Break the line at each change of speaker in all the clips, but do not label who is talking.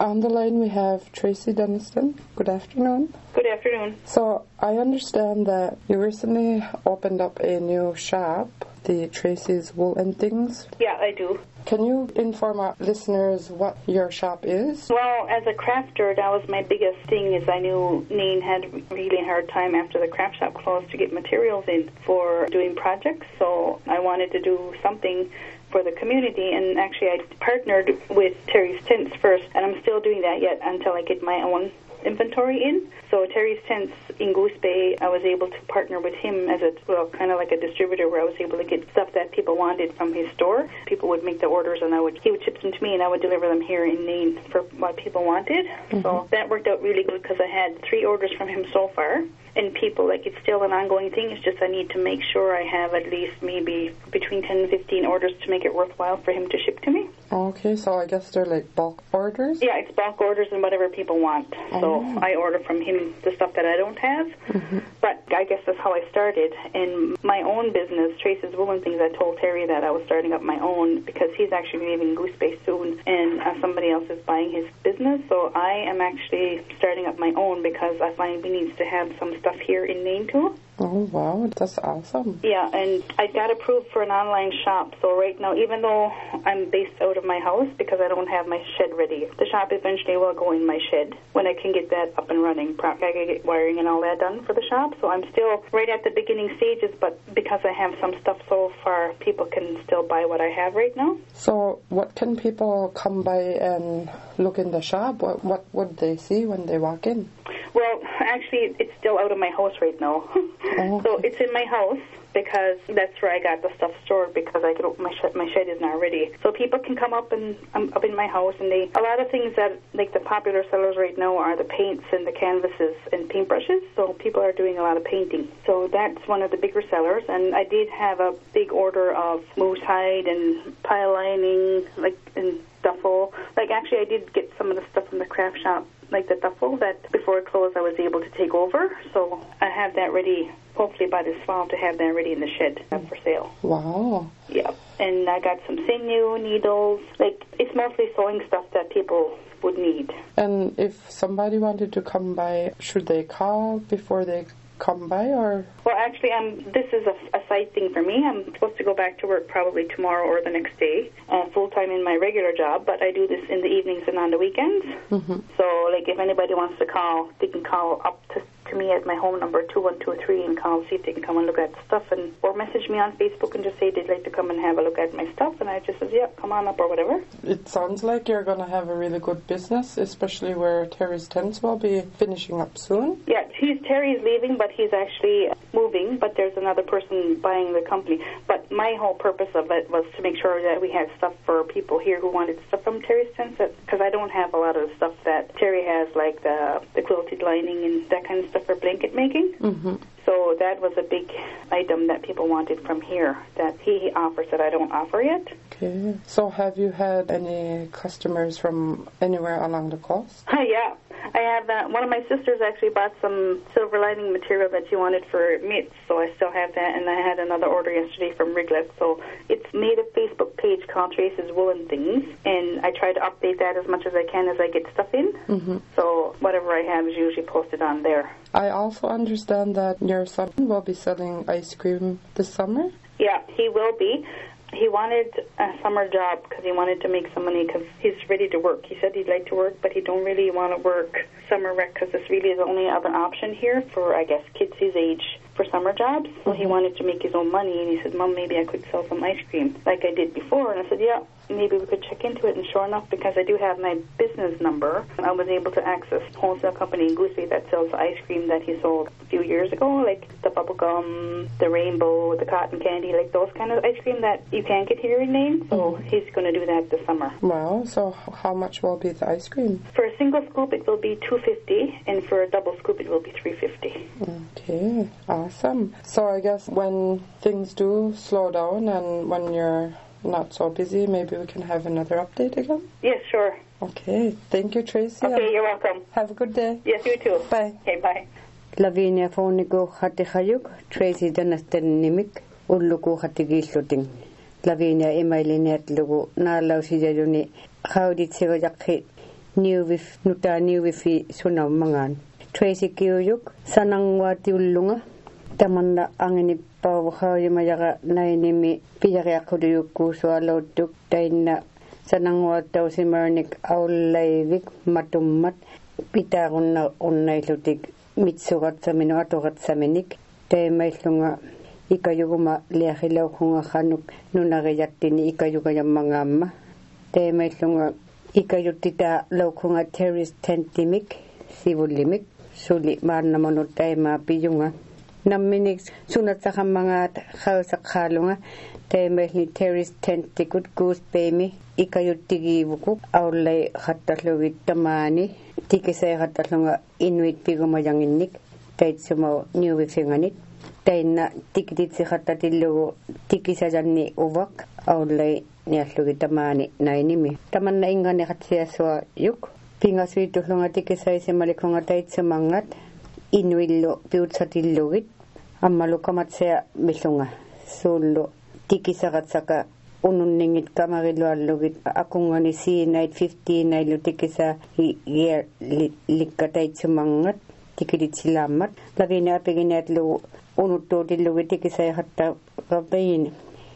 On the line we have Tracy Denniston. Good afternoon.
Good afternoon.
So I understand that you recently opened up a new shop, the Tracy's Wool and Things.
Yeah, I do.
Can you inform our listeners what your shop is?
Well, as a crafter, that was my biggest thing, is I knew Nain had a really hard time after the craft shop closed to get materials in for doing projects, so I wanted to do something for the community, and actually I partnered with Terry's Tents first, and I'm still doing that yet until I get my own inventory in. So Terry's Tents in Goose Bay, I was able to partner with him as kind of like a distributor, where I was able to get stuff that people wanted from his store. People would make the orders, and he would ship them to me, and I would deliver them here in Nain for what people wanted. Mm-hmm. So that worked out really good, because I had 3 orders from him so far. And people, it's still an ongoing thing. It's just I need to make sure I have at least maybe between 10 and 15 orders to make it worthwhile for him to ship to me.
Okay, so I guess they're like bulk orders?
Yeah, it's bulk orders and whatever people want. Oh. So I order from him the stuff that I don't have. Mm-hmm. But I guess that's how I started. And my own business, Tracy's Wool and Things, I told Terry that I was starting up my own, because he's actually leaving Goose Bay soon, and somebody else is buying his business. So I am actually starting up my own, because I find we need to have some stuff here in Nain too.
Oh, wow, that's awesome.
Yeah, and I got approved for an online shop. So right now, even though I'm based out of my house, because I don't have my shed ready, the shop eventually will go in my shed when I can get that up and running. I gotta get wiring and all that done for the shop. So I'm still right at the beginning stages, but because I have some stuff so far, people can still buy what I have right now.
So what can people come by and look in the shop? What would they see when they walk in?
Well, actually, it's still out of my house right now. Oh. So it's in my house, because that's where I got the stuff stored, because my shed is not ready. So people can come up, and I'm up in my house, and a lot of things that, like the popular sellers right now, are the paints and the canvases and paintbrushes. So people are doing a lot of painting. So that's one of the bigger sellers. And I did have a big order of moose hide and pile lining, and duffel. Actually, I did get some of the stuff from the craft shop, like the duffel, that before it closed I was able to take over. So I have that ready, hopefully by this fall, to have that ready in the shed for sale.
Wow.
Yeah. And I got some sinew, needles. It's mostly sewing stuff that people would need.
And if somebody wanted to come by, should they call before they come by, or?
Well, actually, this is a side thing for me. I'm supposed to go back to work probably tomorrow or the next day, full-time in my regular job, but I do this in the evenings and on the weekends. Mm-hmm. So, if anybody wants to call, they can call up to me at my home number, 2123, and see if they can come and look at stuff, or message me on Facebook and just say they'd like to come and have a look at my stuff, and I just said, yeah, come on up or whatever.
It sounds like you're going to have a really good business, especially where Terry's Tents will be finishing up soon.
Yeah, Terry's leaving, but he's actually moving, but there's another person buying the company. But my whole purpose of it was to make sure that we had stuff for people here who wanted stuff from Terry's Tents, because I don't have a lot of the stuff that Terry has, like the quilted lining and that kind of stuff for blanket making. Mm-hmm. So that was a big item that people wanted from here that he offers that I don't offer yet.
Okay. So have you had any customers from anywhere along the coast?
Yeah. I have one of my sisters actually bought some silver lining material that she wanted for mitts, so I still have that, and I had another order yesterday from Riglet. So it's made a Facebook page called Tracy's Wool and Things, and I try to update that as much as I can as I get stuff in. Mm-hmm. So whatever I have is usually posted on there.
I also understand that your son will be selling ice cream this summer?
Yeah, he will be. He wanted a summer job because he wanted to make some money, because he's ready to work. He said he'd like to work, but he don't really want to work summer rec, because this really is the only other option here for, I guess, kids his age for summer jobs. So he wanted to make his own money, and he said, Mom, maybe I could sell some ice cream like I did before. And I said, yeah, maybe we could check into it. And sure enough, because I do have my business number, I was able to access a wholesale company in Goose Bay that sells ice cream that he sold a few years ago, like the bubble gum, the rainbow, the cotton candy, like those kind of ice cream that you can't get here in Nain. So he's going to do that this summer.
Wow. So how much will be the ice cream?
For a single scoop, it will be $2.50, and for a double scoop, it will be $3.50.
Okay. Awesome. So I guess when things do slow down and when you're not so busy, maybe we can have another update again?
Yes, sure.
Okay. Thank you, Tracy.
Okay, you're welcome.
Have a good day.
Yes, you too.
Bye.
Okay, bye.
Lavinia Phonigo Hatikayuk, Tracy Denniston Nimik, Uluku Hatigishluting. Lavinia Emilinet Lugu, Nala Sijuni, how did Sivajaki new with nuta new with suna mangan Tracy Kiyuk sanangwati ullunga tamanna angini pawhawi mayaga nainimi piyariakuduyukku sualautuk tainna sanangwata simarnik aulaivik matummat pitarunna unnailutik mitsugat samino atogat saminik taimailunga ikayuguma liahilaukhunga khanuk nunariyattini ikayugayammangaamma taimailunga ikayuttita laukhunga terrorist tentimik sivullimik suli maannamanut taima piyunga namminik sunatsakammangaat khausakhalunga taimailni terrorist tentikut kuuspemi ikayuttigiivuku aullai khattalugit tamaani tikisay khattalunga inuit pigumayanginnik taitsumau niuvifinganit tainna tikititsi khattatillugu tikisajanni uvak aullai niallugit tamaani nainimi tamanna ingani khatsiasua yuk pingasuitullunga tikisaysimalikunga taitsumangat inuillu piutsatillugit ammalukamatsia millunga suullu tikisagatsaka ununningit kamarilluallugit akungani siinait 15 nailu tikisa year likkataitsumangat tikititsilaammat lavina apiginaatlu unuttuutillugit tikisay hatta rabain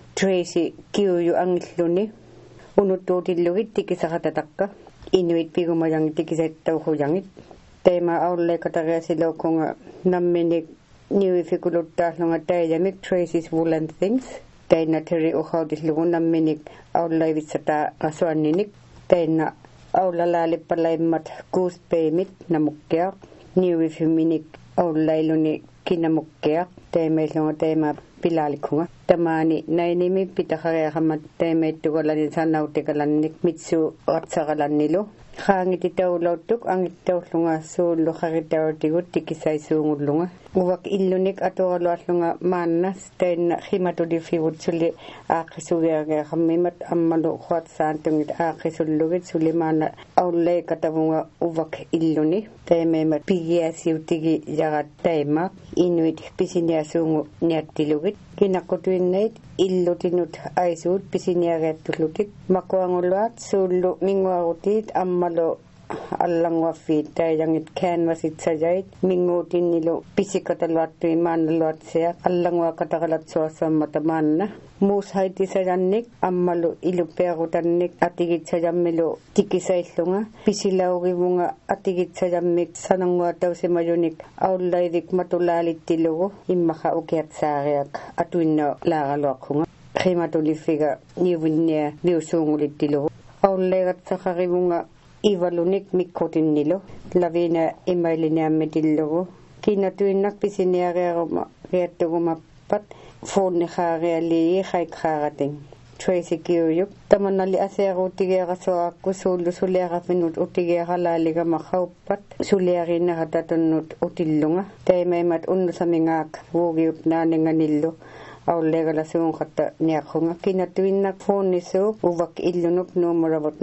Tracy Kiuyu angilluni unuttuutillugit tikisagatatakka inuit pigumayang tikisaittauhuyangit teema aulle katariasilaukunga namminik niuifikuluttaahlunga taijamik Tracy's Woolen Things taina teri uhautillugu namminik aullaivitsata asuanninik taina aulalaalipalaimmat kuuspeimit namukkeaq niuifiminik aullailuni kinamukkeaq taimaillunga taima pilalikunga tamaani nainimi pitaqariaqammat taimaittugalani sannautikalannik mitsu qatsaqalannilu khaangititaulautuk angittaullunga suullu kharitawtigut tikisaisuungullunga uvak illunik atoraluallunga maannas tainna khimatulifivut suli aaqqisugiageaqammimat ammalu khuatsaantungit aaqqisullugit suli maana aullai katavunga uvak illuni taimeemat pigiasiutigi jagat taimaaq inuit pisiniasuungu niattilugit kinaqqutuinnait illutinut aisuut pisiniageattullutik makuanguluat suullu minguarutit ammalu allanguaffiit taijangit canvasit sajait minguutinnilu pisikataluattui maannaluatsia allanguaqataqalatsuassuammata maanna muushaitisajannik ammalu ilupearutannik atigitsajammilu tikisaillunga pisilaugivunga atigitsajammik sananguatausimajunik aullaivik matulaalittilugu immaqa ukiatsaariak atuinna laaqaluaqhunga khimatuliffiga niuvinnia viusuungulittilugu aullaigatsaqarivunga ivalunik mikkotinnilo lavina imailiniammitillugu kinatuinnak pisiniareeruma riattugumappat fuunniqaarealii qaikqaarating Tracy Kiyuyuk tamannali aseeruutigeerasuaakku suullu suliaqafinut utigeeralaaligamaqauppat suliariinneratatunnut utillunga taimaimat unnusamingaak vuugiup naaninganillu aulegalasuunqatta niaqhunga kinatuinnak fuunnisu uvak illunuk numeravut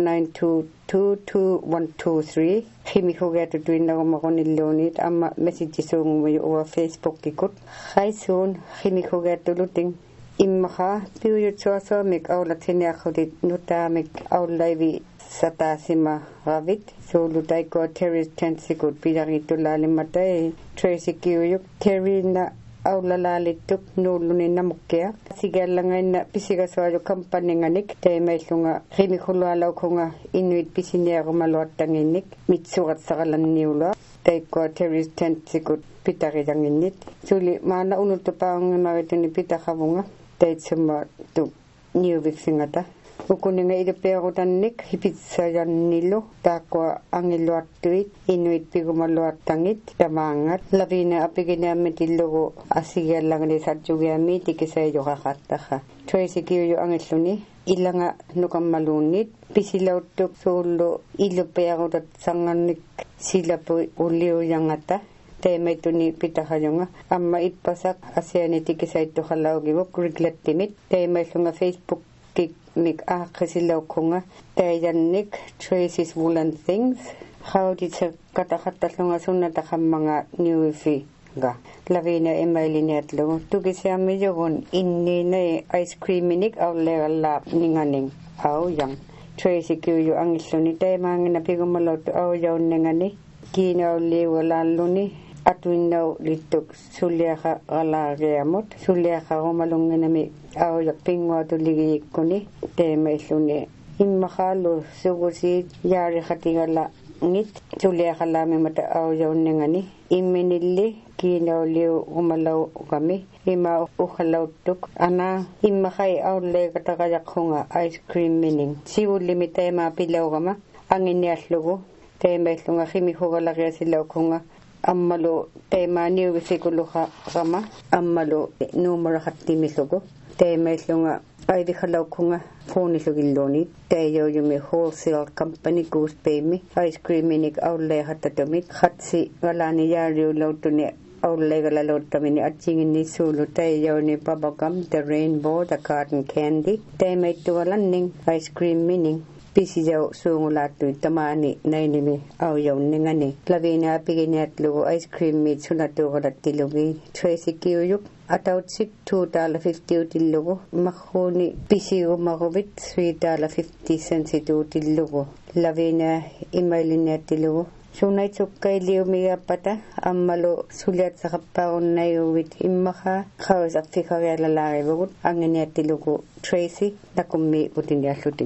92222123 khimikhugeatutuinnagumaqunilluunit amma messagisuungumuyu uva Facebook-ikut qaisuun khimikhugeatuluting immaqa piuyutsuasuamik aulatsiniaqhutit nutaamik aullaivi satasima ravit suulu taikua terrorist tentsikut pilarittulaalimmatai Tracy Kiyuyuk terina aulalalittuk nuulluni namukkea sigallangainna pisigasuaju kampaninganik taimaillunga khimikhulualaukhunga inuit pisiniarumaluattanginnik mitsuqatsaqalanniulua taikua terrorist tentsikut pitarijanginnit suli maana unuttupaungimarituni pitaqavunga taitsumma tu niuviksingata ukuninga ilupeerutannik hipitsajannilu taakua angiluattuit inuit pigumaluattangit tamaangat lavina apiginiammitillugu asigiallangani satjugiami tikisayuqaqattaqa Tracy Kiyuyu angilluni ilanga nukammaluunnit pisilauttuk suullu ilupeerutatsangannik silapu uliuyangata taimaituni pitaqajunga amma ippasak asiani tikisaittuqalaugivuk riglattimit taimaillunga Facebook nik aaqqisilaukkunga taijannik Tracy's Woolen Things hautitsa kataqattallunga sunnataqammanga niuifiga lavina emailiniatlugu tukisiammijugun inniinai ice creaminik aulegallaap ninganing auyang Tracy kiuyu angilluni taimangina pigumalautu aujaunengani kiinaulliugalalluni atuinnau littuk sulliaqa qalaagiamut sulliaqa rumalunginami aujak pinguatuligiikkuni taimalluni immaqaalu sugusi yaariqatigala ngit sulliaqalaami mata aujaunengani imminilli kiinauliu umalau kami ima ukhalautuk ana immaqai aulleeqataqajaqhunga ice cream mining siullimi taima pilaugama anginiallugu taimallunga qimihuqalaqiasilaukunga ammalu taima niugisikuluqa qama ammalu nuumaraqqattimillugu taimallunga aidikhalaukunga fuunillugilluni tayoyumi wholesale company goose paymi ice cream mining aulleeqattatumit khatsi galani yaariulautuni aulleeqalalautamini atjingini suulu tayoni bubblegum the rainbow the cotton candy taimaittugalanning ice cream mining pisijau suungulaatui tamaani nainimi aujaunengani lavina apiginiatlugu ice cream meat sunatuuqalattilugi Tracy kiuyuk atautsik $2.50 tillugu makhuni pisigumaguvit $3.50 tillugu lavina imailiniattilugu sunaitsukkailiumigappata ammalu suliatsaqapparunnayuvit immaqa qawsaqfikarialalaarivugut anginiattilugu Tracy nakummi utiniallutin